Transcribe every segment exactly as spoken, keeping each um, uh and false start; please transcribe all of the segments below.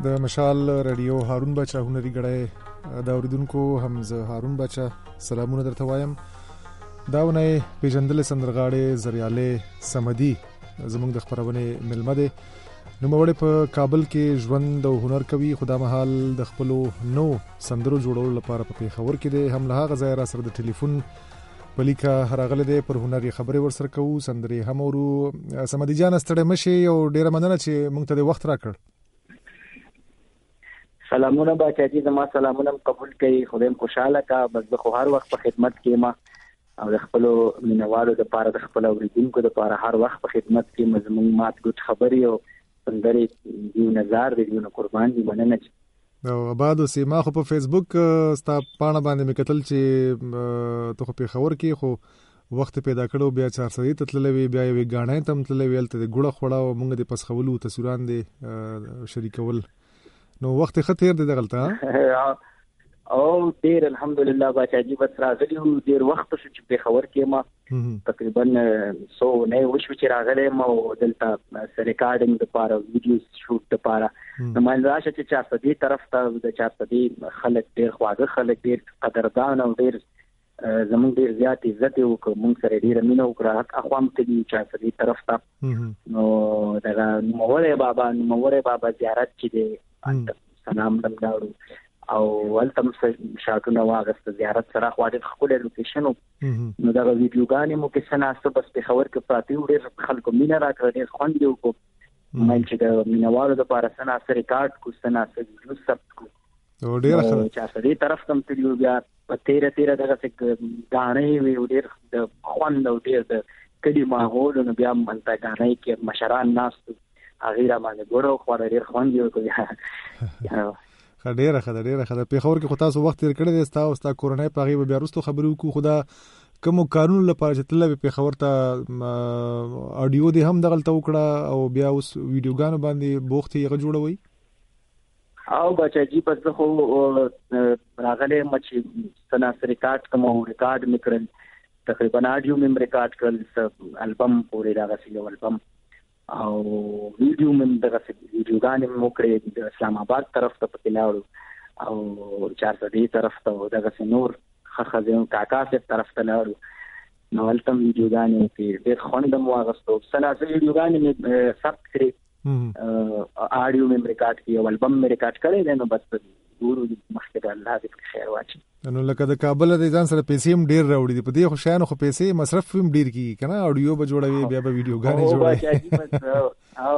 د مشال رادیو هارون بچا هنري غړی دا اوریدونکو حمزه هارون بچا سلامونه درته وایم. دا ونه پیژندل سندرغاړي زریاله سمدي زموږ د خبرونه ملمه ده. نو موږ په کابل کې ژوند او هنر کوي. خدا محال د خپل نو سندرو جوړولو لپاره په پیښور کې ده. هم له هغه ځای را سره د ټلیفون پلیکا هرغله ده پر هنري خبرې ورسره کوو. سندري هم ورو. سمدي جان ستړي مشي او ډیره مننه چې موږ ته د وخت راکړ. سلامونه باچا جی، زما سلامونه قبول کړئ. خدایم خوشاله کا. بس زه خو هر وخت په خدمت کې ما او د خپل مینوالو د پاره د خپل اوریدونکو د پاره هر وخت په خدمت کې مزمون مات ګټ خبري او سندري دیو نظر دیو قربان دی مننه. او آباد او سیما خو په فیسبوک ستا پاڼه باندې مکتل چې ته په خبر کې خو وخت پیدا کړو بیا چار سړی تتللې بیا یو غاڼه تم تللې ویل ته ګړه خوړه او موږ د پسخولو تصویران دي شریکول. نو وخت خطر دی دغلطه او ډیر الحمدلله باچا جی. بس راغلی ډیر وخت شو چې په خبر کې ما تقریبا سو نه وشو چې راغلی ما دلته ریکارډینګ د پاره ویډیو شوټ د پاره نو مې راشه چې چا سدي طرف ته د چا سدي خلک ډیر خواږه خلک ډیر قدردان او ډیر زموږ ډیر زیات عزت وکړو. موږ سره ډیر مینه وکړه. اخوام ته دي چا سدي طرف ته نو دا موره بابا موره بابا زیارت چې دی سلام دم داړو او ولتم شاټونه واغسته زیارت سره خواړه خپل لوکیشن نو دا ویډیوګانې مو کې سناسته بس په خبر کې پاتې وړي خلکو مینا راکړه ډیر خوند یو کو مې چې د مینوالو د پاره سناسته ریکارډ کو سناسته ویډیو سب کو او ډیر ښه چې اسدي طرف تم تلو بیا په تیره تیره دغه څه غاڼې وی ډیر د خوند او ډیر د کډي ماحول نو بیا منته غاڼې کې مشران ناس اغیرا باندې ګورو خو ډیر خوند یو کو. خډيره خډيره خډه په خبر کې خو تاسو وخت تیر کړی دی تاسو ستا کورونای پاغي بیا وروسته خبرو کو. خدا کوم قانون لپاره چې تل په خبر ته اډیو دی هم دغلت وکړه او بیا اوس ویډیوګانو باندې بوختي یې جوړوي. او بچا جی پس خو راغله مچ سناس ریکارډ کوم ریکارډ میکرل تقریبا اډیو مم ریکارډ کړل البم پورې راغلی یو البم او ویډیو مم دغه ویډیوګانې مو کړې د اسلام آباد طرف ته پکلاړو او چار سدي طرف ته دغه نور خخزم کاکا سے طرف ته لاړو نو ولتم ویډیوګانې کې ډېر خوندم واغستو. سلاسل ویډیوګانې مې ثبت کړې اډیو مم ریکارډ کې او البم مې ریکارډ کړی دی. نو بس ګورو مخکې الله دې خیر واچي. نو لکه د کابل د ځان سره پیسې هم ډیر راوړي دي په دې خو شایانو خو پیسې مصرف هم ډیر کیږي کنه. اډیو به جوړوي بیا به ویډیوګانې جوړوي او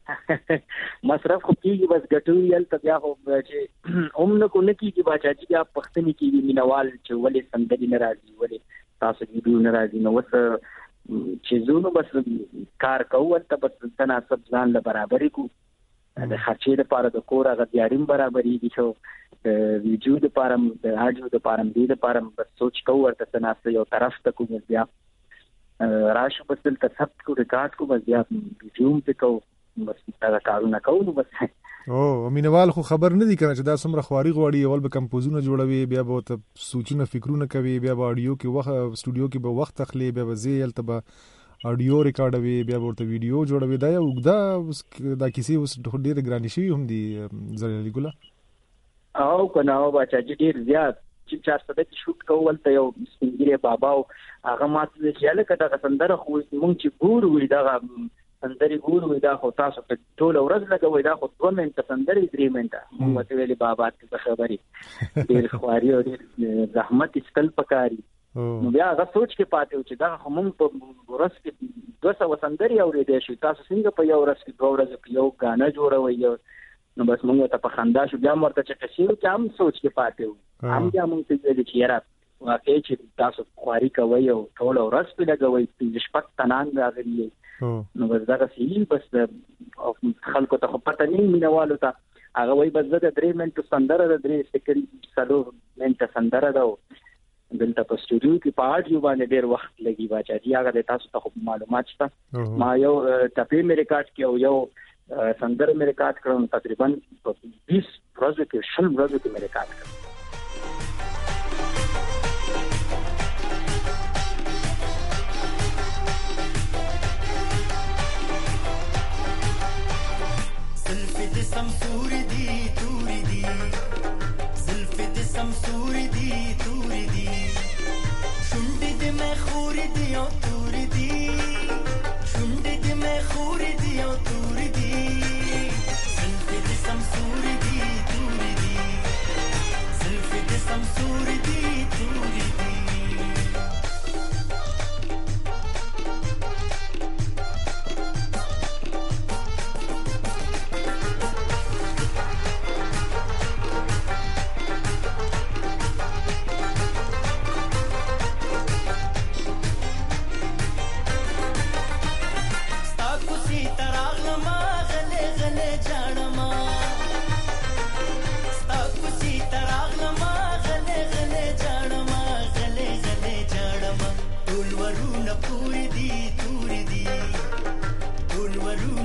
مصرف خو کیږي بس ګټوي ال ته بیا خو چې اومنه کو نه کیږي باچا چې بیا پښتني کیږي مینوال چې ولې سندري ناراضي ولې تاسو ویډیو ناراضي نو وس چې زونو بس کار کوو ته بس تناسب ځان له برابرۍ کو د خرچې لپاره د کور هغه دیاریم برابرۍ دي شو د ویډیو لپاره د اډیو لپاره د لپاره بس سوچ کوو ورته تناسب یو طرف ته کوم بیا راشو بس تل ثبت کو ریکارډ کو بس بیا ویډیو ته کو بس دا کارونه کوو بس. او مینوال خو خبر نه دي کنه چې دا څومره خواري غواړي اول به کمپوزونه جوړوي بیا به ته سوچونه فکرونه کوي بیا به اډیو کې وخت سټوډیو کې به وخت تخلي بیا به زیل ته به اډیو ریکارډوي بیا ورته ویډیو جوړوي. دا یو دا دا کیسې اوس ډېر ګرانې شي هم دي زریالي ګله او کنه او بچا ډېر زیات چې چار سده کې شوټ کول ته یو سپینګری بابا او هغه ماته چې الکه دا سندره خو مونږ چې ګورو وي دا سندري ګورو دا خو تاسو په ټول ورځ لګوي دا خو دوه منټه سندري درې منټه موږ ته ویلي بابا ته خبري ډېر خواري او ډېر زحمت استل پکاري. نو بیا هغه سوچ کې پاتې و چې دا خو موږ په ورځ کې دوه سوه سندري اورېدای شو تاسو څنګه په یو ورځ کې دوه ورځې کې یو غاڼه جوړوي. نو بس موږ ته په خندا شو بیا مرته چې کشیو چې هم سوچ کې پاتې و هم بیا موږ ته ویل چې یاره واقعي چې تاسو خواري کوي او ټول ورځ په لګوي پنځه شپږ تنان راغلي نو بس دا سی بس خلکو ته پته نه مینوالو ته هغه وای بس د درې منټو سندره د درې سکند سلو منټه سندره ده دلته په سټوډیو کې په اډیو باندې ډېر وخت لګي باچا جی هغه تاسو ته معلومات شته. ما یو ټاپې مې ریکارډ کړو یو سندره مې ریکارډ کړم تقریبا په بیس ورځې کې شل ورځې کې مې ریکارډ کړم. سمسور دی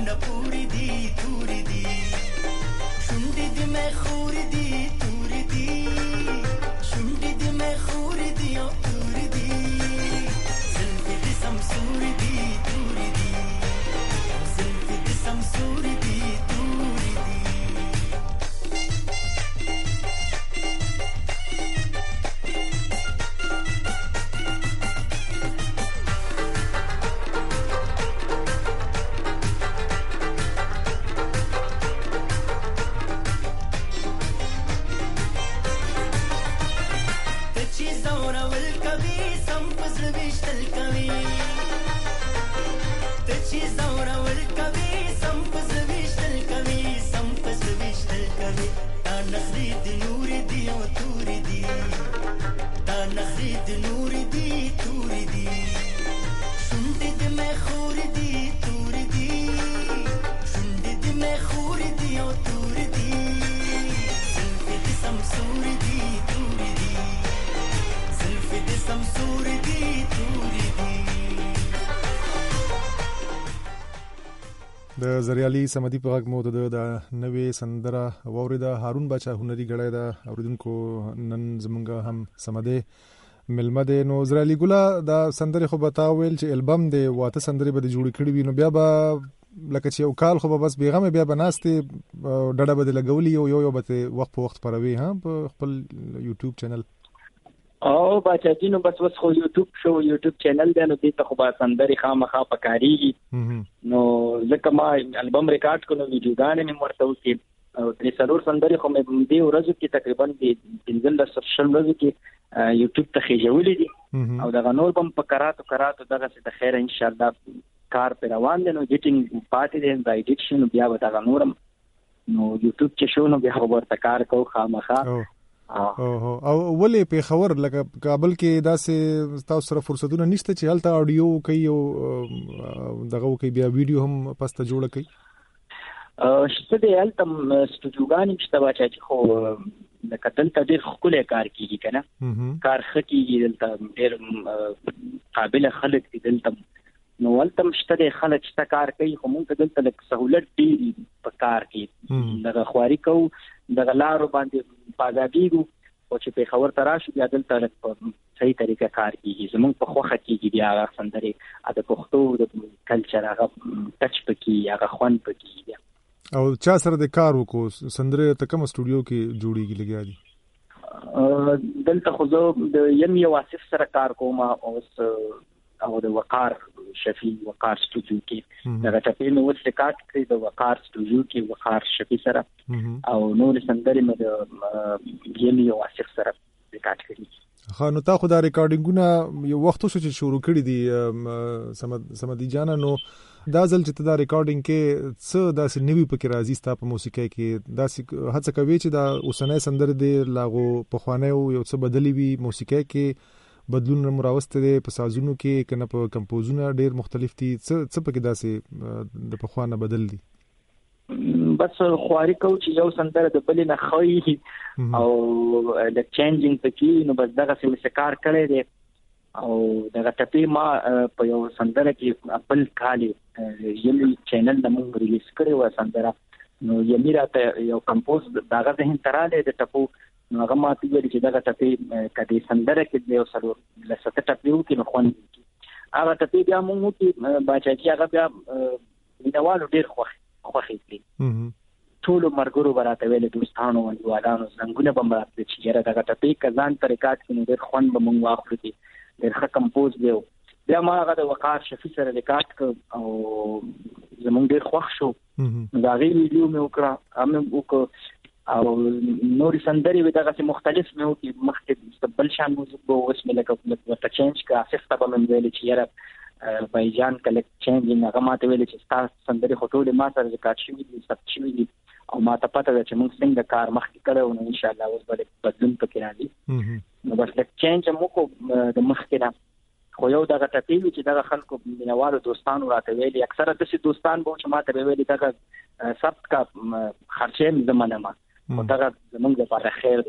غونه پوری دی توري دی شونډې دې مې خوري دی توري دی شونډې دې مې خوري دی او توري دی زلفې دې سمسوري دی توري دی زلفې دې سمسوري دی توري دی د زریالي سمدي په غږ مو د نوې سندره واوریده. هارون باچا هنري غړی دا اوریدونکو نن زمونږ هم سمده ملمه ده. نو زریالي ګولا دا سندره خو بتا ویل چې البم دی واته سندره به جوړ کړی وي، نو بیا به لکه چې یو کال خو به بس بیغمه بیا بناستې ډډه به لګولي یو یو به وخت په وخت پروي ها په خپل یوټیوب چینل. او بچا جنو بس وس خو یوټیوب شو یوټیوب چینل دی نو دې ته خو به سندري خامخا پکاريږي. نو ځکه ما البم ریکارډ کړو ویډیوګانې مې ورته وکړې او درې څلور سندري خو مې دې ورځو کې تقریبا د پنځه لس شل ورځو کې یوټیوب ته خېجولې دي او دا نور بم په کراتو کراتو دغه څه د خیر ان شاء الله کار پر روان دي. نو ایډیټینګ پاتې دی د ایډیټشن بیا به دا نورم نو یوټیوب کې شو نو بیا ورته کار کو خامخا. او او ولې په خبر لکه کابل کې داسې تاسو سره فرصتونه نشته چې هلته اډیو کوي او دغه کوي بیا ویډیو هم پسته جوړ کوي؟ ا شته دی هلته سټوډیوګان چې تبا چې خو د کتل ته ډېر خپل کار کوي کنه کار خکېږي دلته ډېر قابل خلک دي دلته نو ولته مشته دی خلک چې کار کوي خو مونږ دلته لک سہولت دی په کار کې دغه خواري کو دغه لارو باندې پازابیګو او چې په خبر تراشو بیا دلته په صحیح طریقه کار کوي زمونږ په خوخه کې بیا هغه سندري د پښتو د کلچر هغه ټچ پکې هغه خوان پکې. او چا سره د کار وکړو سندره ته کوم سټوډیو کې جوړیږي لګیا دي؟ دلته خو زه د یم یو واسف سره کار کوم او او د وقار شفیع وقار سټوډیو کې دا ټاپې نو وڅ ریکارډ کړی د وقار سټوډیو کې وقار شفیع سره او نور سندري مې د یم یو واسف سره ریکارډ کړی. خا نو تا خو دا ریکارډینګونه یو وخت شو چې شروع کړی دي سمد سمدي جانا، نو دا ځل چې دا ریکارډینګ کې څه داسې نوی پکې راځي ستا په موسیقۍ کې داسې هڅه کوي چې دا اوسنۍ سندره دی لاغو په خوانه یو څه بدلی وي موسیقۍ کې بدلون مراوسته دي په سازونو کې کنه په کمپوزونه ډېر مختلف دي څه څه پکې داسې د په خوانه بدل دي؟ بس خواري کو چې یو سندره د بلې نه خوي او د چینجینګ پکې نو بس دغه څه کار کړی دی او دغه ټپې ما په یو سندره کې خپل کالي یمي چینل د موږ ریلیز کړی و سندره نو یمي راته یو کمپوز دغه ذهن تراله د ټپو نو هغه ماته ویل چې دغه ټپې کدي سندره کې یو سلو لسته ټپیو کې نو خون هغه ټپې بیا موږ کې باچا چې هغه بیا مینوالو ډېر خوښ خوښې دي ټول مرګرو براته ویل دوستانو او دوالانو څنګه به مراد چې یره دغه ټپې کزان طریقات کې ډېر خون به موږ واخلو دي ډېر ښه کمپوز دی بیا ما هغه د وقار شفیع سره ریکارډ کړ او زمونږ ډېر خوښ شو دا غي ویډیو مې وکړه هم وکړ او نوري سندري و دغه مختلف مې وکړ مخکې مستقبل شان موزیک به اوس مې لکه ورته چینج کا سیسته به مې ویل چې یره بایجان کله چینج هغه ماته ویل چې تاسو سندري خټول ما سره ریکارډ شوی دي ثبت شوی دي او ما ته پته ده چې موږ څنګه کار مخکې کړو نو ان شاء الله اوس به بدلون پکې راځي نو بس لکه چینج مو کو د مخکې نه خو یو دغه ټپې چې دغه خلکو مینوالو دوستانو راته ویلي اکثره داسې دوستان به چې ماته ویلي دغه ثبت کا خرچې زمانه ما او دغه زمونږ لپاره خیر دی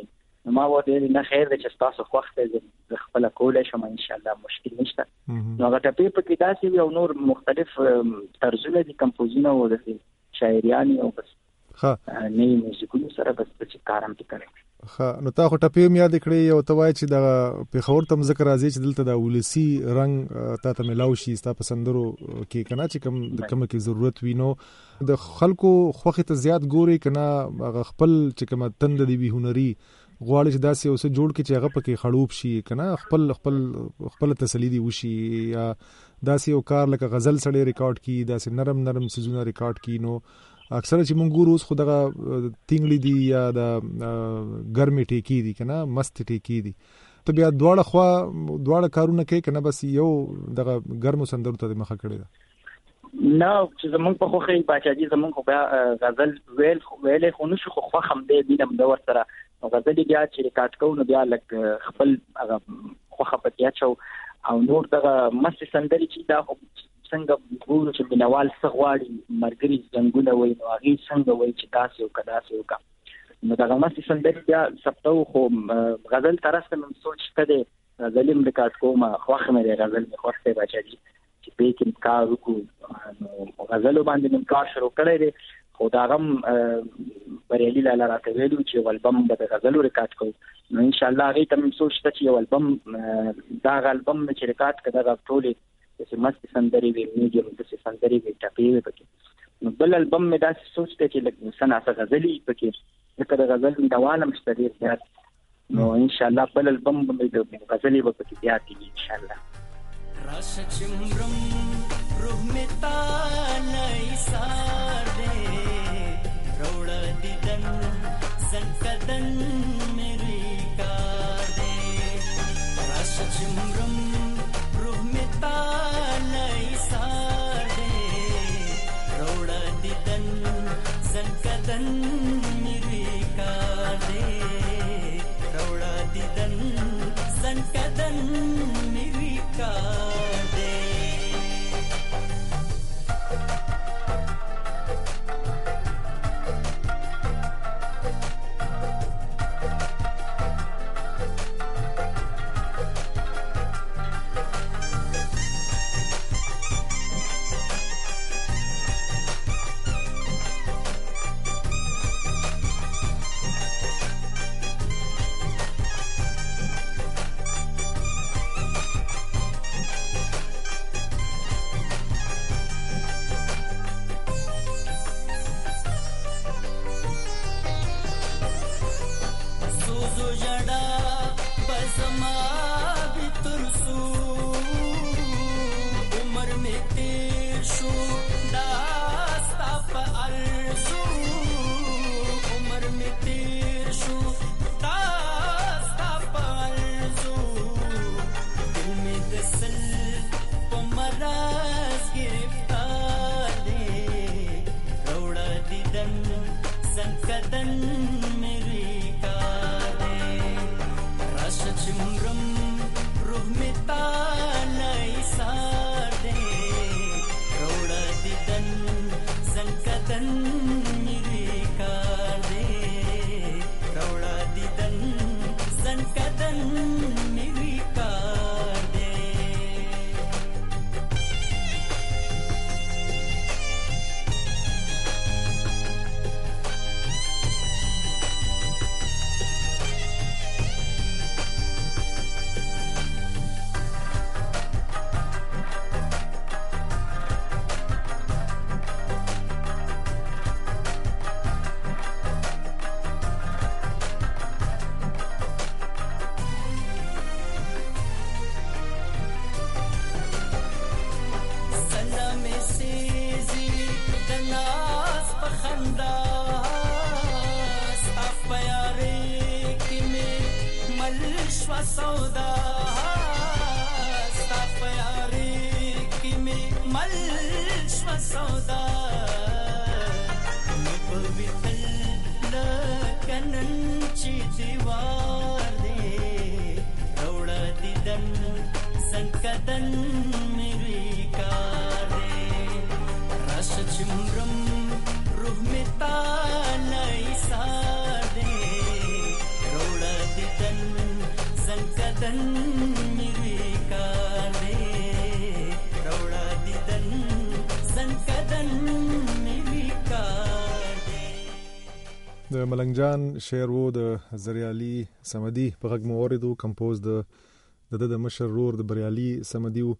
ما وته نه خیر د چې تاسو وخت د خپل کولای شم ان شاء الله مشکل نشته. نو هغه ټپې په کې داسې یو نور مختلف طرزونه دي کمپوزینه او د شاعریانی او بس ها نه موسیقي سره بس چې کارم کوي. ها نو تا خو ټپې مې یاد کړې یو توای چې د پیښور تم ذکر راځي چې دلته د ولسی رنگ تا ته ملاو شي ستا پسندرو کې کنه چې کم د کوم کې ضرورت وینو د خلکو خوخه ته زیات ګوري کنه خپل چې کوم تند دی وی هنري غواړي چې داسې اوسه جوړ کې چې هغه پکې خړوب شي کنه خپل خپل خپل تسلی دی وشي یا داسې یو کار لکه غزل سړی ریکارډ کی داسې نرم نرم سيزونه ریکارډ کی نو اکثر چې مونږ ګورو اوس خو دغه تینګلی دی یا د ګرمي ټیکی دی کنه مست ټیکی دی ته بیا دواړه خوا دواړه کارونه کوي کنه بس یو دغه ګرمو سندرو ته مخه کړی دا نو چې زمونږ په خوخه باچاجي زمونږ خو بیا غزل ویل ویل خو نشو خو خو هم دې دینم د ور سره غزل بیا چې ریکارډ کوو نو بیا لک خپل هغه خوخه پکې چو او نور دغه مست سندري چې دا څنګه ګورو چې بنوال سغواړي مرګري څنګه وای نو هغه څنګه وای چې تاسو یو کدا سو کا نو دا مست سندري بیا سپتو خو غزل ترسته من سوچ کده غزل ریکارډ کوم خوخه مې غزل مې خوښه باچاجي چې په کې کار وکړو نو غزل باندې من کار شروع کړی دی خو دا غم بریالي لاله راته ویلو چې البم د غزلو ریکارډ کوو نو ان شاء الله هغه تم سوچته چې یو البم دا البم چې ریکارډ کړه دا ټولې چې مست سندري وي میډیم د سندري وي ټاپي وي پکې نو بل البم مې دا سوچته چې لکه سناسه غزلي پکې لکه د غزل د عوالم مستدیر زیات نو ان شاء الله بل البم مې د غزلي پکې بیا کیږي ان شاء الله راشه چمرم روح می تانای ساده روڑا دیدن زنکدن میری کارده راشه چمرم روح می تانای ساده روڑا دیدن زنکدن میری کارده روڑا دیدن زنکدن میری کارده دیدن میروی کار دی روڑا دیدن زنکدن میروی کار دی. د ملنګ جان شعر وو د زریالي سمدي په غږ مو اوریدو، کمپوز د د د مشر رور د بریالي سمدي وو.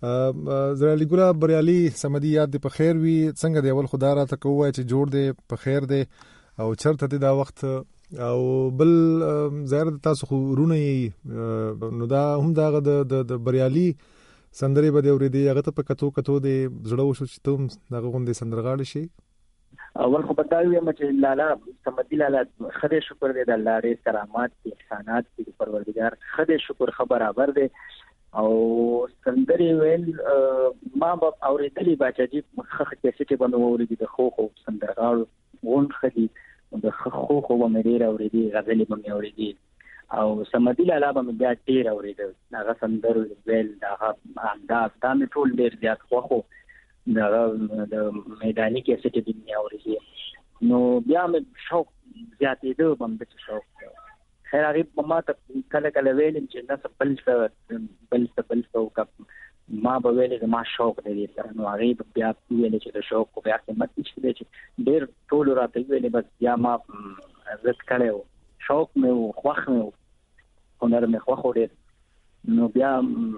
زریالي ګله بریالي سمدي یاد دی په خیر وي، څنګه دی؟ اول خدا را ته کوه چې جوړ دی په خیر دی او چرته دی دا وخت، او بل ظاهر تاسو خو رونه یې نو دا هم دغه د د بریالي سندرې به دی اورېدې، هغه ته په کتو کتو دی زړه وشو چې ته هم دغه غوندې سندرغاړی شي؟ اول خو پتا ویم چې لالا سمدي لالا خدای شکر دې د الله ډېر کرامات دي، احسانات دي پروردګار، خدای شکر خبر برابر دی. او سندرې ویل ما به اورېدلې باچاجي خخ کیسټې به مې اورېدې د خو خو سندرغاړو غونډ خدي د خو خو به مې ډېر اورېدې، غزلې به مې اورېدې او سمدي لالا به مې بیا ډېر اورېده. هغه سندرو ویل هغه انداز دا مې ټول ډېر زیات خوښ و. دغه د میداني کیسټې به مې اورېدې نو بیا مې شوق زیاتېده، به مې داسې شوق خیر هغې ما ته کله کله ویلم چې نه څه بل څه بل څه بل څه وکړه، ما به ویلې زما شوق دی دې سره، نو هغې به بیا ویلې چې د شوق خو بیا قیمت نشته دی چې ډېر ټولو راته ویلې، بس بیا ما عزت کړی و، شوق مې و، خوښ مې و، هنر مې خوښ و ډېر. نو بیا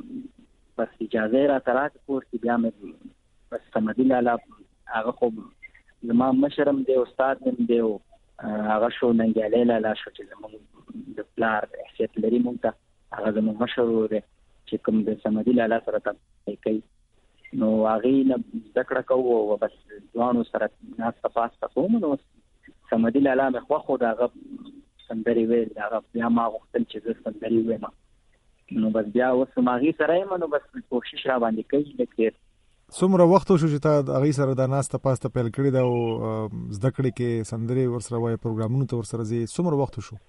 بس اجازه یې راته راکړه کور کې، بیا مې بس سمدي لالا هغه خو زما مشرم دی، استاد مې دی، هغه شو ننګیالی لالا شو چې زموږ د پلار حیثیت لري مونږ ته، هغه زموږ مشر دی چې کوم د سمدي لالا سره تبلیغ کوي. نو هغې نه زده کړه کوو او بس ځوانو سره ناسته پاسته کوم. نو سمدي لالا مې خوښ و، د هغه سندرې ویل، د هغه بیا ما غوښتل چې زه سندرې ویم، نو بس بیا اوس هم هغې سره یم، نو بس کوشش را باندې کوي لږ ډېر. څومره وخت وشو چې تا هغې سره دا ناسته پاسته پیل کړې ده او زده کړې کې سندرې ورسره وایې، پروګرامونو ته ورسره ځې، څومره وخت وشو؟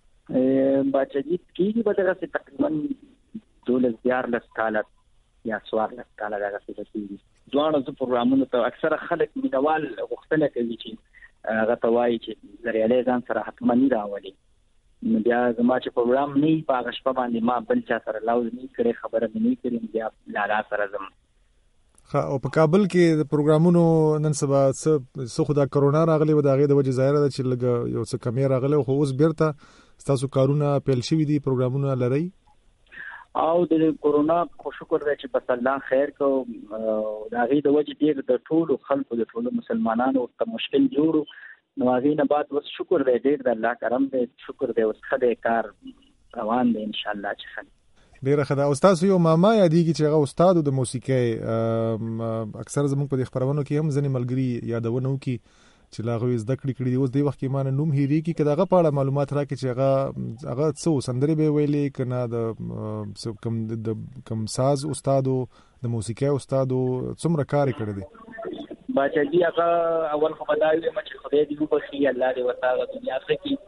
باچاجي کېږي به دغسې تقریبا دولس دیارلس کاله یا څوارلس کاله دغسې به کېږي. دواړه زه پروګرامونو ته اکثره خلک مینوال غوښتنه کوي چې هغه ته وایي چې زریالی ځان سره حتما نه راولي. نو بیا زما چې پروګرام نه وي په هغه شپه باندې ما بل چا سره لاوز نه کړی، خبره مې نه کړې، بیا لالا سره ځم. او په کابل کې د پروګرامونو نن سبا څه خو دا کرونا راغلی و، د هغې د وجې ظاهره ده چې لږ یو څه کمی راغلی، خو اوس بیرته ستاسو کارونه پیل شوي دي، پروګرامونه لرئ؟ او د کرونا خو شکر دی چې بس الله خیر کو، د هغې د وجې ډېر د ټولو خلکو د ټولو مسلمانانو ته مشکل جوړو، نو هغې نه بعد اوس شکر دی ډېر د الله کرم دی، شکر دی اوس ښه دی، کار روان دی انشاءالله چې ښه دی. ډیره ښه ده. او ستاسو یو ماما یادېږي چې هغه استاد د موسیقۍ، اکثر زموږ په دې خپرونو کې هم ځینې ملګري یادونه وکړي چې لا هغوی زده کړې کړي دي، اوس دې وخت کې ما نه نوم هېرېږي، که د هغه په اړه معلومات راکړي چې هغه هغه څه سندرې به یې ویلې که نه، د کوم د کوم ساز استاد و، د موسیقۍ استاد و، څومره کار یې کړی دی؟ باچاجي هغه اول خو به دا ویم چې خدای دې وبخښي، الله دې ورته هغه دنیا ښه کړي،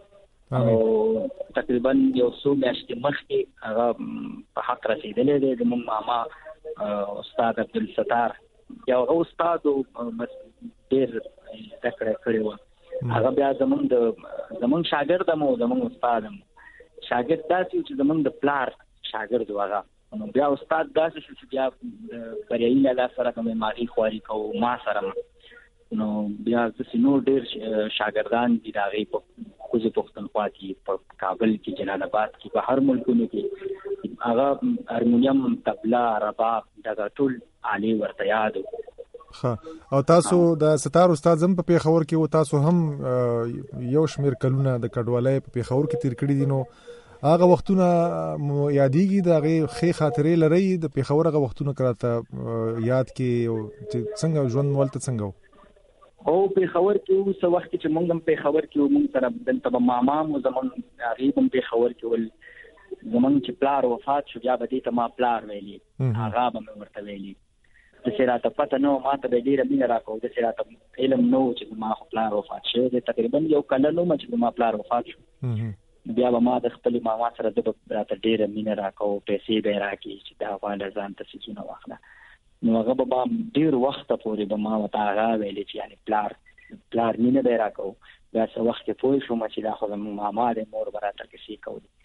او تقریبا یو څو میاشتې مخکې هغه په حق رسېدلی دی زموږ ماما استاد عبدالستار، یو هغه استاد و بس ډېر زده کړه کړې وه، هغه بیا زموږ د زموږ شاګرد هم و، زموږ استاد هم شاګرد داسې و چې زموږ د پلار شاګرد و هغه. نو بیا استاد داسې شو چې بیا بریالي لالا سره که مې ماغي خواري کوو، ما سره نو بیا داسې نور ډېر شاګردان دي د هغې په کوزې پښتونخوا کې، په کابل کې، جلال آباد کې، په هر ملکونو کې هغه هارمونیم، طبله، رباب دغه ټول آلې ورته یاد و. ښه. او تاسو د ستار استاد هم په پېښور کې و، تاسو هم یو شمېر کلونه د کډوالۍ په پېښور کې تېر کړي دي، نو هغه وختونه مو یادېږي؟ د هغې ښې خاطرې لرئ د پېښور هغه وختونه که راته یاد کړي چې څنګه ژوند مو هلته څنګه و؟ او پېښور کې و، څه وخت چې موږ هم پېښور کې و، موږ سره دلته به ماما مو زموږ هغې هم پېښور کې ول، زموږ چې پلار وفات شو بیا به دې ته ما پلار ویلي، هغه به مې ورته ویلي، داسې راته پته نه وه، ما ته به یې ډېره مینه راکوه، داسې راته علم نه و چې زما خو پلار وفات شوی دی، تقریبا یو کلن وم چې زما پلار وفات شو، بیا به ما د خپلې ماما سره ده به راته ډېره مینه راکوه، پیسې به یې راکړي چې دا غواړه ځان ته څیزونه واخله، نو هغه به ما ډېر وخته پورې به ما ورته هغه ویلې چې یعنې پلار پلار مینه به یې راکوو. بیا څه وخت کې پوه شوم چې دا خو زموږ ماما دی، مور به راته کیسې کولې،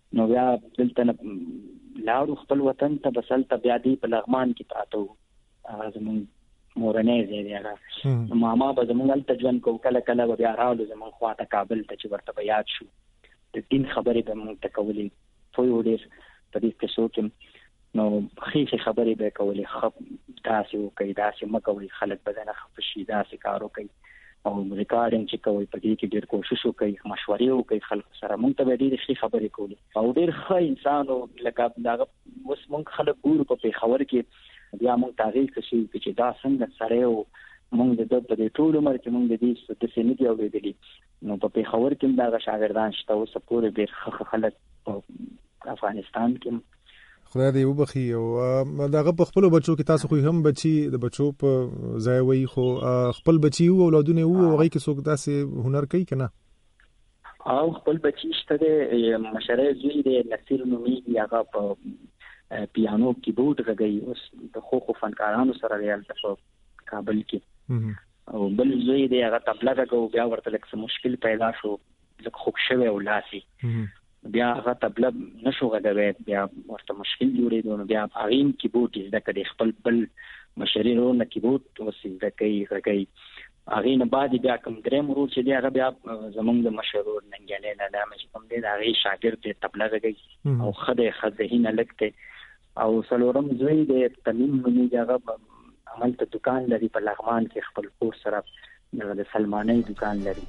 نو بیا دلته لاړو خپل وطن ته، بس هلته بیا دی په لغمان کې پراته وو. هغه زمونږ مورنۍ ځای دی هغه. نو ماما به زمونږ هلته ژوند کوو، کله کله به بیا راغلو زمونږ خوا ته کابل ته چې ورته به یاد شو. د دین خبرې به مونږ ته کولې، پوه یو ډېر په دې کیسو کې. نو ښې خبرې به یې کولې، ښه داسې وکړئ، داسې مه کوئ، خلک به درنه خفه شي، داسې کار وکړئ. او ریکارډینګ چې کوئ په دې کې ډېر کوشش وکړئ، مشورې وکړئ خلکو سره. مونږ ته به ډېرې ښې خبرې کولې او ډېر ښه انسان و. لکه دغه اوس مونږ خلک ګورو په پېښور کې، بیا مونږ ته هغې کشي چې دا څنګه سړی و. مونږ د ده په دې ټول عمر کې مونږ د دې داسې نه دي اورېدلي. نو په پېښور کې هم دغه شاګردان شته اوسه پورې، ډېر ښه خلک په افغانستان کې. خدای دې وبخي. او دغه په خپل بچو کې تاسو خو هم بچي د بچو په ځای وي، خو خپل بچي او اولادونه وو، هغه کې څوک داسې هنر کوي کنه؟ او خپل بچي شته دی، مشره زوی دی نصیر نومیږي، هغه په پیانو کیبورډ غږوي. اوس د خو خو فنکارانو سره دی هلته په کابل کې. او بل زوی دی هغه طبله غږو، بیا ورته لږ څه مشکل پیدا شو، لږ خوږ شوی و لاسي، بیا هغه طبله نشو غږوی، بیا ورته مشکل جوړېدو. نو بیا هغې هم کیبورډ یې زده کړی، خپل بل مشري ورور نه کیبورډ اوس زده کوي، غږوي. هغې نه بعد بیا کوم درېیم ورور چې دی هغه بیا زمونږ د مشر ورور ننګیالی نلامه چې کوم دی د هغې شاګرد دی، طبله غږوي او ښه دی، ښه ذهین هلک دی. او څلورم زوی دی تمیم نومیږي، هغه هملته دکان لري په لغمان کې، خپل کور سره دغه د سلمانۍ دکان لري.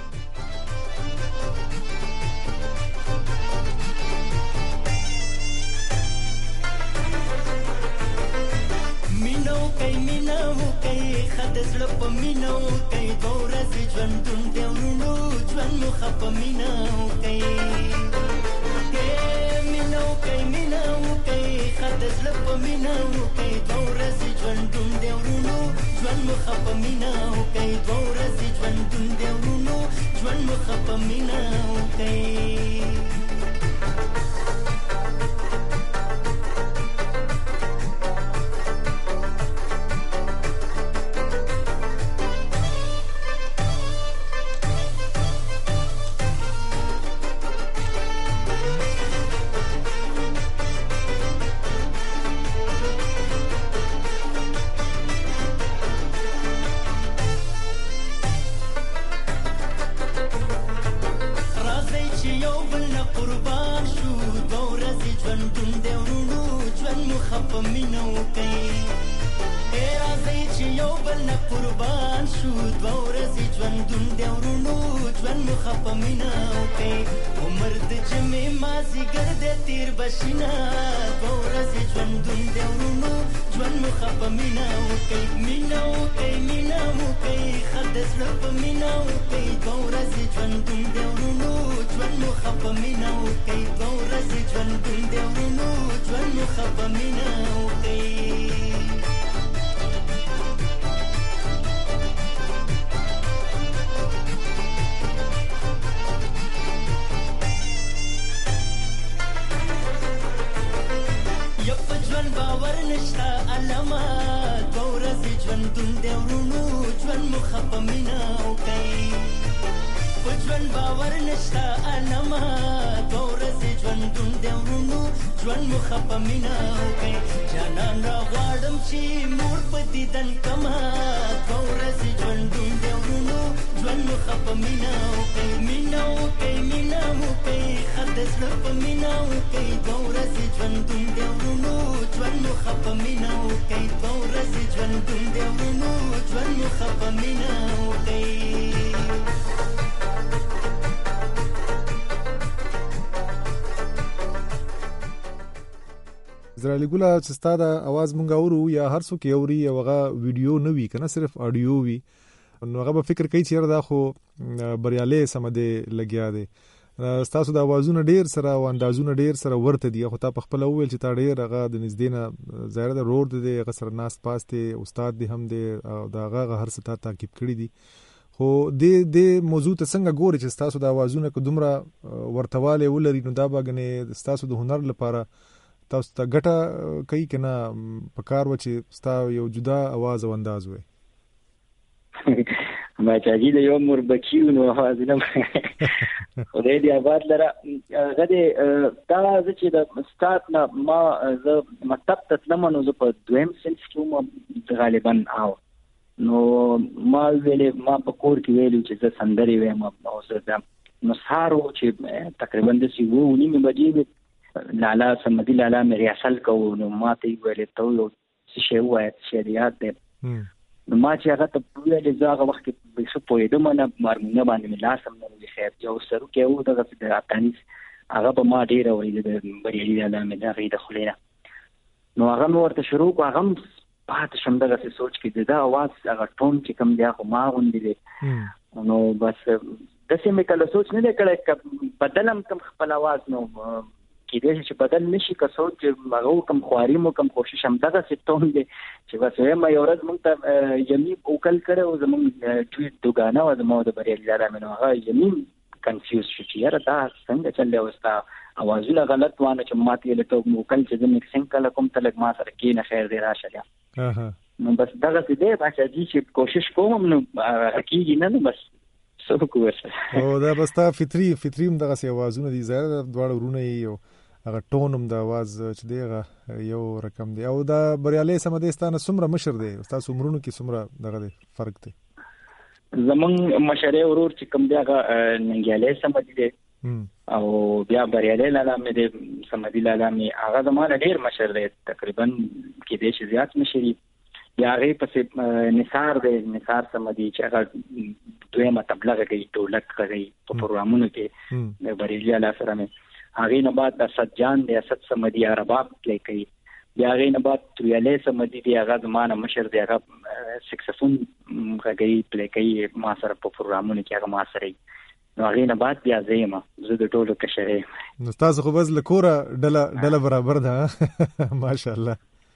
مینو کوي مینو کوي خد زړه په مینو کوي، دوه ورځې ژوندون دی ورونو ژوند مو ښه په مینو کوي. مینو کوي مینو کوي خد زړه په مینو کوي، دوه ورځې ژوندون دی ورونو ژوند مو ښه په مینو کوي، دوه ورځې ژوندون دی ورونو ژوند مو ښه په مینو کوي. زرالي ګوله چې ستا د اواز مونږ اورو یا هر څوک یې اوري او هغه ویډیو نه وي کنه صرف اډیو وي، نو هغه به فکر کوي چې دا خو بریالي سم دی لګیا دی. ستاسو د اوازونو ډیر سره او اندازونه ډیر سره ورته دي، خو تا په خپل وویل چې تا ډیر هغه د نږدې نه ظاهر د روډ دی، هغه سره ناس پاس دی، استاد دی هم دی او دا هغه هر څه تا تعقیب کړی دي. خو د د موضوع ته څنګه ګوري چې ستاسو د اوازونو کو دومره ورتواله ولري، نو دا باغنه ستاسو د هنر لپاره تاسو ته ګټه کوي کنه په کار و چې ستا یو جدا आवाज او انداز وي؟ باچاجي د یو مربچیو نو حاضر خدای دې آباد لره غدې دا چې د ستارت نه ما زه مکتب ته تلم نو زه په دویم صنف کې غالبا او نو ما ویلې ما په کور کې ویلو چې زه سندري وایم او زه نو سهارو چې تقریبا د سی وو نیمه بجې لالا سمدي لالا مې ریاسل کوو نو ما ته ویلې ته یو څه شی وایي چې یاد دې نو ما چې هغه ته ویلې زه هغه وخت کې به څه پوهېدم نه مارمونه باندې مې لاسم نه وي خیر یو سرو کې وو دغه د افغانیس هغه به ما ډېر اورېده د بریالي لالا مې د هغې د خولې نه نو هغه مې ورته شروع کړو هغه هم پاتې شم دغسې سوچ کې د ده اواز هغه ټون چې کوم دی هغه ما غوندې دی نو بس داسې مې کله سوچ نه دی کړی که بدل هم کوم خپل اواز نو کېدای شي چې بدل نه شي که سوچ هغه کوم خواري مو کوم کوشش هم دغسې ټون دی چې بس وایم یو ورځ موږ ته یمي وکل کړی و زموږ ټویټ دوګانه وه زما د بریالي لالا مې نو هغه یمي کنفیوز شو چې یاره دا څنګه چل دی اوس تا اوازونه غلط وانه چې ما ته یې لټه وکل چې زه میکسینګ کله کوم ته لږ ما سره کښېنه خیر دی راشه بیا نو بس دغسې دی باچاجي چې کوشش کوم نو کېږي نه نو بس څوک ورسره او دا بس تا فطري فطري هم دغسې اوازونه دي ظاهره دواړه ورونه یې هغه ټون هم د اواز چې دی هغه یو رقم دی او دا بریالي سمدي ستانه څومره مشر دی تاسو عمرونو کې څومره دغه دی فرق دی زمونږ مشرې ورور چې کوم دی هغه ننګیالی سمدي دی او بیا بریالي لالا مې دی سمدي لالا مې هغه زمانه ډېر مشر دی تقریبا کېدای شي زیات مشر وي بیا هغې پسې نثار دی نثار سمدي چې هغه دویمه تبله غږوي ډولک غږوي په پروګرامونو کې د بریالي لالا سره مې هغې نه بعد اسد جان دی اسد سمدي رباب پلی کوي بیا هغې نه بعد تویالی سمدي دی هغه زمانه مشر دی هغه سکسفون غږوي پلی کوي ما سره په پروګرامونو کې هغه ما سره وي نو هغې نه بعد بیا زه یم زه د ټولو کشر یم نو ستاسو خو بس له کوره ډله ډله برابر ده ماشاءالله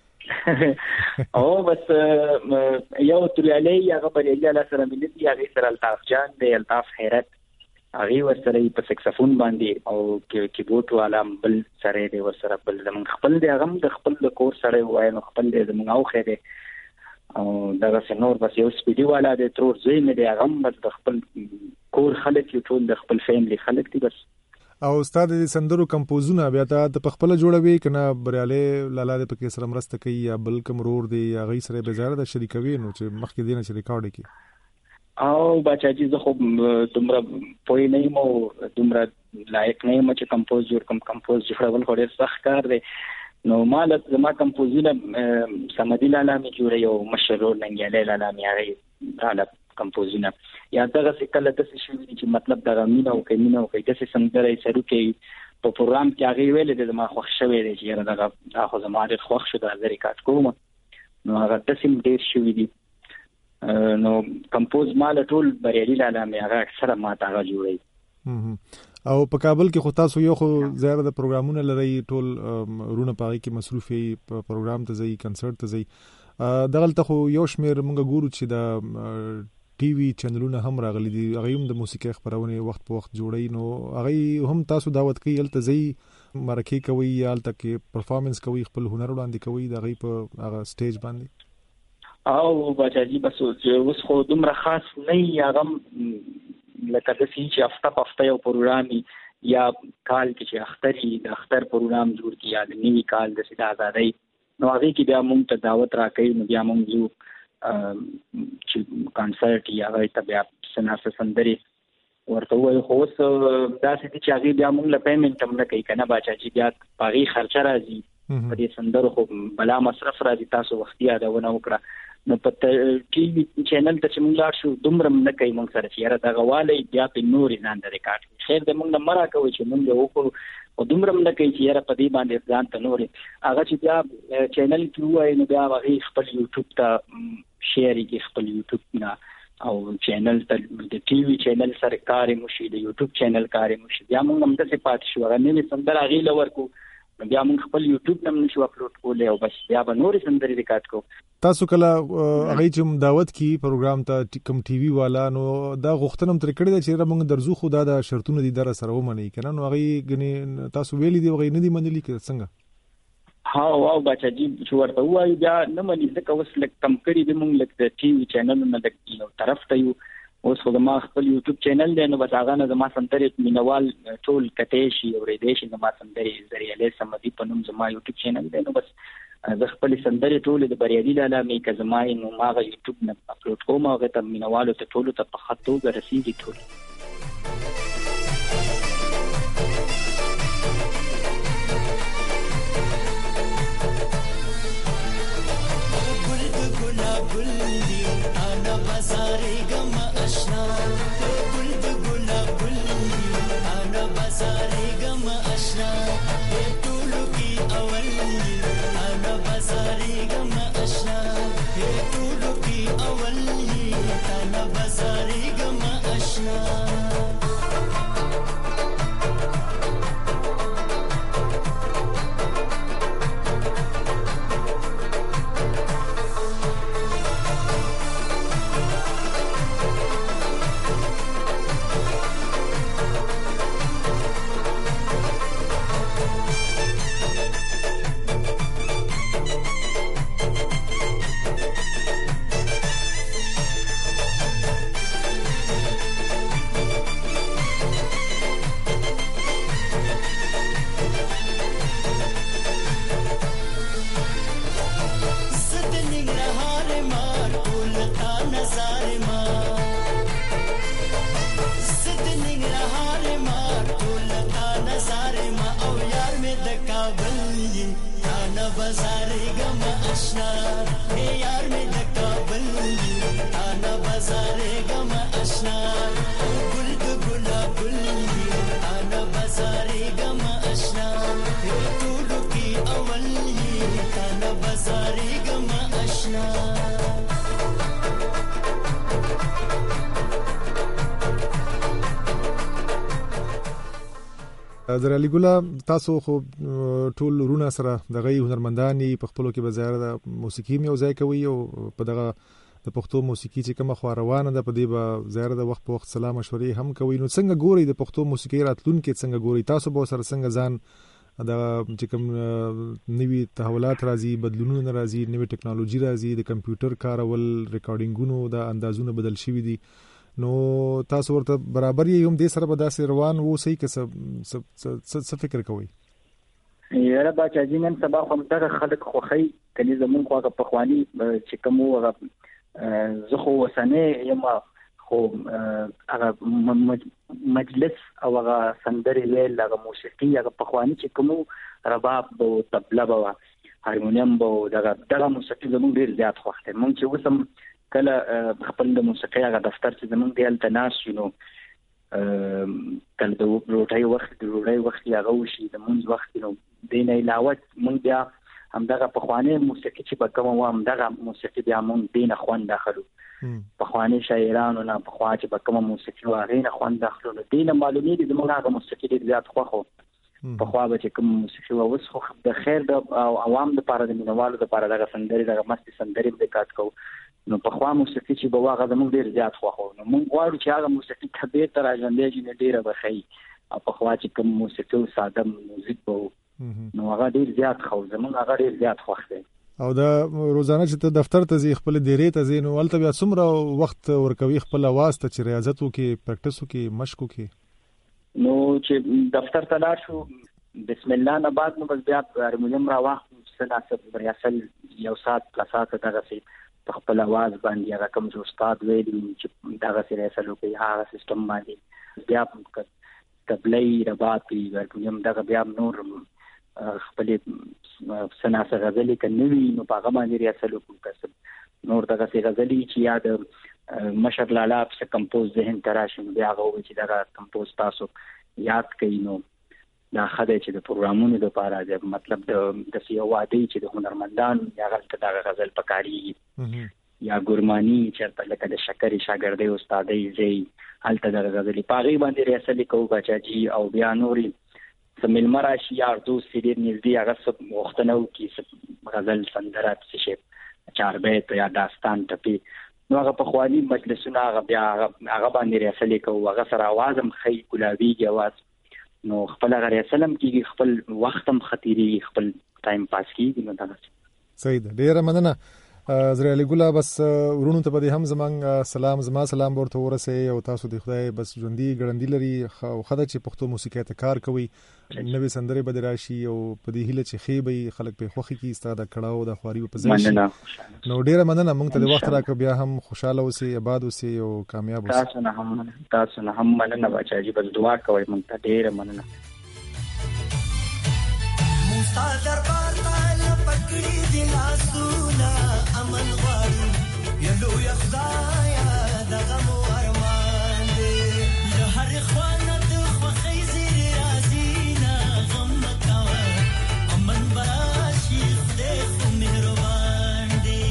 او بس یو تویالی هغه بریالي لالا سره ملي دي هغې سره الطاف جان دی الطاف حیرت هغې ورسره په سکسفون باندې او کیبورډ والا بل سره دی ورسره بل زموږ خپل دی هغه هم د خپل د کور سره وایي نو خپل دی زموږ اوښی دی او دغسې نور بس یو سپیډي والا دی ترور زوی مې دی هغه هم بس د خپل کور خلک یو ټول د خپل فیملی خلک دي بس او ستا د سندرو کمپوزونه بیا ته په خپله جوړوي که نه بریالي لالا دی پکې سره مرسته کوي یا بل کوم ورور دی هغې سره بې ځایه ده شریکوي نو چې مخکې دی نه چې ریکارډ کړي او باچاجي زه خو دومره پوه نه یم او دومره لایق نه یم چې کمپوز جوړ کم کمپوز جوړول خو ډېر سخت کار دی نو ما زما کمپوزونه سمدي لالا مې جوړوي او مشر ورور ننګیالی لالا مې هغې حاله کمپوزونه یا دغسې کله داسې شوي دي چې مطلب دغه مینه وکړئ مینه وکړئ داسې سندره یې سرو کوي په پروګرام کې هغې ویلې دی زما خوښ شوی دی چې یاره دغه دا خو زما ډېر خوښ شو دا زه ریکارډ کوم نو هغه داسې هم ډېر شوي دي نو کمپوز مال ټول بریالي لالا مې هغه اکثره ما ته هغه جوړوي او په کابل کې خو تاسو یو خو زیاده د پروګرامونه لرئ ټول رونه په هغې کې مصروف یې په پروګرام ته ځئ کنسرت ته ځئ دغلته خو یو شمېر موږ ګورو چې د ټي وي چینلونه هم راغلي دي هغې هم د موسیقۍ خپرونې وخت په وخت جوړوي نو هغې هم تاسو دعوت کوي هلته ځئ مرکې کوئ یا هلته کې پرفارمنس کوئ خپل هنر وړاندې کوئ د هغې په هغه سټیج باندې او باچاجي بس اوس خو دومره خاص نه وي هغه لکه داسې چې هفته په هفته یو پروګرام یا کال کې چې اختر وي د اختر پروګرام جوړ کړي یا د نوي کال داسې د ازادۍ نو هغې کې بیا موږ ته دعوت راکوي نو بیا موږ ځو چې کانسرټ یا هغې ته بیا څه ناڅه سندرې ورته ووایو خو اوس داسې دي چې هغې بیا موږ له پیمنټ هم نه کوي که نه باچاجي بیا په هغې خرچه راځي په دې سندرو خو بلا مصرف راځي تاسو وختي یادونه وکړه نو په ټي وي چینل ته چې موږ لاړ شو دومره هم نه کوي موږ سره چې یاره دغه والی بیا پرې نورې ځان ته ریکارډ کړي خیر د موږ نه مه راکوئ چې موږ یې وکړو خو دومره هم نه کوي چې یاره په دې باندې ځان ته نورې هغه چې بیا چینل کې ووایي نو بیا هغې خپل یوټیوب ته شیر یې کړي خپل یوټیوب نه او چینل ته د ټي وي چینل سره کار یې مو شي د یوټیوب چینل کار یې مو شي بیا موږ هم داسې پاتې شو هغه نوې سندره هغې له ورکو بیا موږ خپل یوټیوب نه هم نشو اپلوډ کولی او بس بیا به نورې سندرې ریکارډ کوو تاسو کله هغې چې دعوت کی پروګرام ته کوم ټي وي والا نو دا غوښتنه هم ترې کړې ده چې موږ درځو خو دا د شرطونه دي در سره ومنئ که نه نو هغې ګنې تاسو ویلي دي هغې نه دي منلي که څنګه ها واو باچاجي چې ورته ووایو بیا نه مني ځکه اوس لږ کم کړي دي موږ لږ د ټي وي چینلونه لږ یو طرف ته یو اوس خو ما خپل یوټیوب چینل دی نو بس هغه نه زما سندرې مینوال ټول کټې شي او ریډې شي زما سندرې ذریعه سمدي په نوم زما یوټیوب چینل دی نو بس زه خپل سندرې ټول د بریالي لاله مې که زما نو ماغه یوټیوب نه اپلوډ کوم هغه ته مینوالو ته ټول ته په خط توګه رسیږي ټول بازاري غم اشنا ګل د ګلاب ګل انا بازاري غم اشنا ټولو کی اول انا بازاري غم اشنا ټولو کی اول انا بازاري غم اشنا زرعلی ګله تاسو خو ټول ورونه سره دغه هنرمنداني په خپلو کې به زیاره د موسیقي یو ځای کوي او په دغه د پښتو موسیقي چې کومه خو روانه ده په دې به زیاره د وخت په وخت سلام مشورې هم کوي نو څنګه ګوري د پښتو موسیقي راتلونکي څنګه ګوري تاسو به سره څنګه ځان د چې کوم نوي تحولات راځي بدلونونه راځي نوې ټکنالوژي راځي د کمپیوټر کارول ریکارډینګونو د اندازونه بدل شوي دي نو تاسو ورته برابر یې هم دې سره به داسې روان وو صحیح که څه فکر کوئ یاره باچا جي نن سبا خو همدغه خلک خوښوي کلي زمونږ خو هغه پخواني چې کوم وو هغه زه خو اوسنی یم خو هغه مجلس او هغه سندرې ویل هغه موسیقي هغه پخواني چې کوم رباب به طبله به هارمونیم به دغه دغه موسیقي زمونږ ډېر زیات خوښ دی مونږ چې اوس هم کله خپل د موسیقۍ هغه دفتر چې زمونږ دی هلته ناست یو نو کله د روټۍ وخت د ډوډۍ وخت هغه وشي د مونځ وخت نو دې نه علاوه مونږ بیا همدغه پخوانۍ موسیقي چې به کومه وه همدغه موسیقي بیا مونږ دې نه خوند اخلو پخواني شاعرانو نه پخوا چې به کومه موسیقي وه هغې نه خوند اخلو نو دې نه معلومېږي زمونږ هغه موسیقي ډېر زیات خوښ و پخوا به چې کوم موسیقي وه اوس خو د خیر د عوام دپاره د مینوالو دپاره دغه سندرې دغه مستې سندرې به ریکارډ کوو نو پخوا موسیقي چې به وه هغه زموږ ډېر زیات خوښ و نو موږ غواړو چې هغه موسیقي ته بېرته راژوندی شي نو ډېره به ښه او پخوا چې کوم موسیقي او ساده موزیک به و نو هغه ډېر زیات ښه و زموږ هغه ډېر زیات خوښ دی او دا روزانه چې ته دفتر ته ځې خپل دیرې ته ځې نو هلته بیا څومره وخت ورکوي خپل اواز ته چې ریاضت وکړي پریکټس وکړي مشق وکړي نو چې دفتر ته لاړ شو بسم الله نه بعد نو بس بیا هارمونیم راواخلو څه ناسب ریاصل یو ساعت پله ساعته دغسې په خپل اواز باندې هغه کوم چې استاد ویلي چې دغسې ریاصل وکړي هغه سیسټم باندې بیا طبلۍ رباب هارمونیم دغه بیا نور خپلې څه ناسه غزلې که نه وي نو په هغه باندې ریاصل وکړو نور دغسې غزلې چې یا د مشر لالا پسې کمپوز ذهن ته راشي نو بیا هغه ووایي چې دغه کمپوز تاسو یاد کوي نو دا ښه دی چې د پروګرامونو دپاره د مطلب د داسې یو واده چې د هنرمندانو هغلته دغه غزل پکارېږي یا ګرماني چېرته لکه د شکرې شاګردۍ استادۍ ځای هلته دغه غزلې په هغې باندې ریاصلې کوو باچاجي او بیا نورې څه مېلمه راشي یا دوست چې ډېر نږدې هغه څه غوښتنه وکړي څه غزل سندره څه شی چاربیت یا داستان ټپې نو هغه پخواني مجلسونه هغه بیا هغه باندې ریاصلې کوو هغه سره اواز هم ښه ګلابېږي اواز نو خپل هغه ریاصل هم کېږي خپل وخت هم ښه تېرېږي خپل ټایم پاس کېږي نو دغسې صحیح ده ډېره مننه زریالي ګله بس ورونو ته به هم زمنګ سلام زما سلام ورته ورسې او تاسو د خدای بس ژوندۍ ګړندۍ لري خو خدای چې پښتو موسیقي ته کار کوي نوې سندرې به راشي او په دې هیله چې خې به خلک په خوخي کې استاد کړهو د خواري په ځای شي نو ډیره مننه موږ ته د وخت راکړ بیا هم خوشاله اوسئ آباد اوسئ او کامیاب اوسئ تاسو نه هم تاسو نه هم مننه بچا جی بس دعا کوئ موږ ته ډیره مننه موسی دربار ته پکړی دی لاسونه امن غواړو یلو یخدایا دغه مو ارمان دی له هر خوانه د خوخی زیر رازینا غم مکاوه امن براشي خدای خو مهربان دی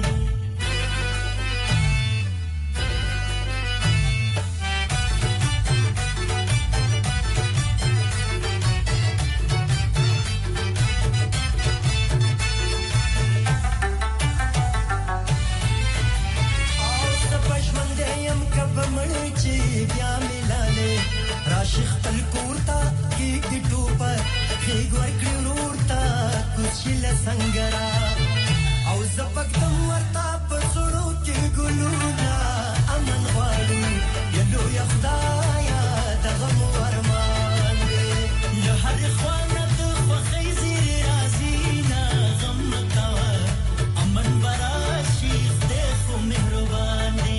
بیا ملاله راشخ پل کورتا کی کی ټوپر خېګ ورکړی ورتا کوشل سنگرا او زپکتم ورتا پسړو کې ګلونا امن غواړو یلو یا خدایا دغه مو ارمان دی له هر خوانه د خوخی زیر رازینا غم مکاوه امن براشي خدای خو مهربان دی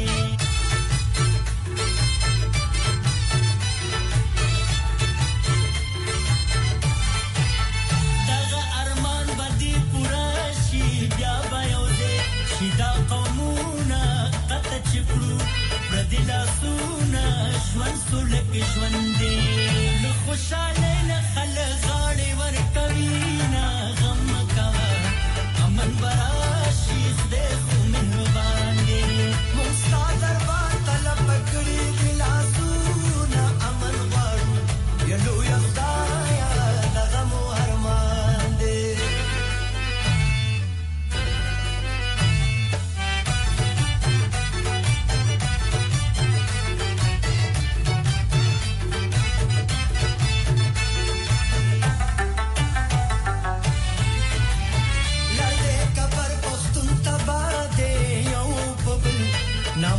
دلاسونه ژوند سولک ژوند دی له خوشاله نه خلک غاړې ورکوي نه غم مکوه امن براشي خدای خو مهربان دی موږ ستا دربار ته پکړي دلاسونه امن غواړو یلو یا خدایا دغه مو ارمان دی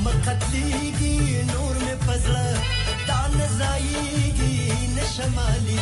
قتليږي نور مې پزړه دا نزايږي نشمالي